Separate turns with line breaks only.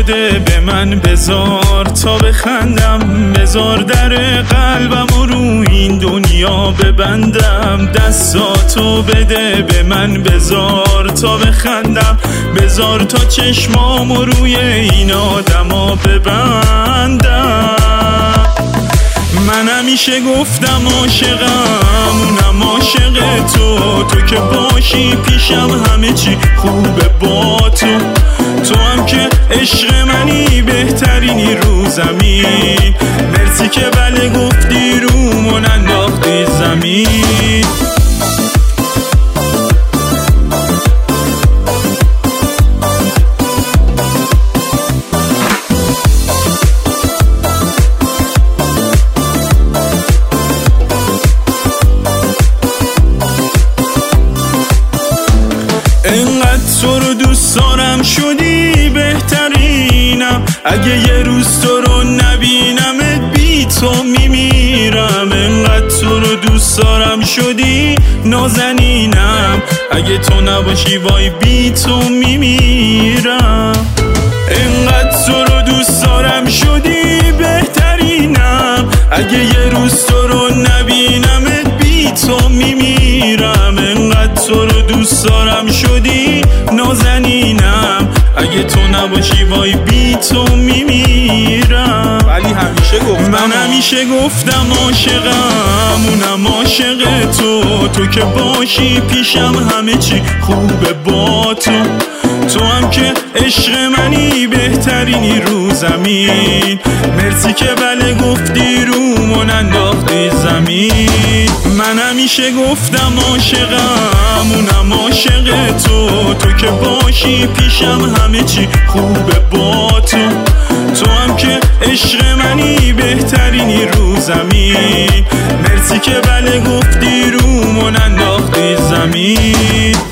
بده به من، بذار تا بخندم، بذار در قلبم و رو این دنیا ببندم. دستاتو بده به من، بذار تا بخندم، بذار تا چشمامو روی این آدما ببندم. من همیشه گفتم عاشقم، اونم عاشق تو که باشی پیشم همه چی خوبه با تو هم که عشق منی، بهترینی رو زمین. مرسی که بله گفتی رومون انداختی زمین. انقدر تو رو دوست دارم شدی بهترینم، اگه یه روز تو رو نبینمت بی تو میمیرم. انقدر تو رو دوست دارم شدی نازنینم، اگه تو نباشی وای بی تو میمیرم. انقدر تو رو دوست دارم شدی بهترینم، اگه یه روز تو رو نبینمت بی تو میمیرم. انقدر تو رو دوست دارم شدی نازنینم، اگه تو نباشی وای بی تو میمیرم.
ولی همیشه گفتم،
من همیشه گفتم عاشقم، اونم عاشق تو که باشی پیشم همه چی خوبه با تو هم که عشق منی، بهترینی رو زمین. مرسی که بله گفتی رومون انداختی زمین. من همیشه گفتم عاشقم، اونم عاشق تو که باشی پیشم همه چی خوبه با تو هم که عشق منی، بهترینی رو زمین. مرسی که بله گفتی رومون انداختی زمین.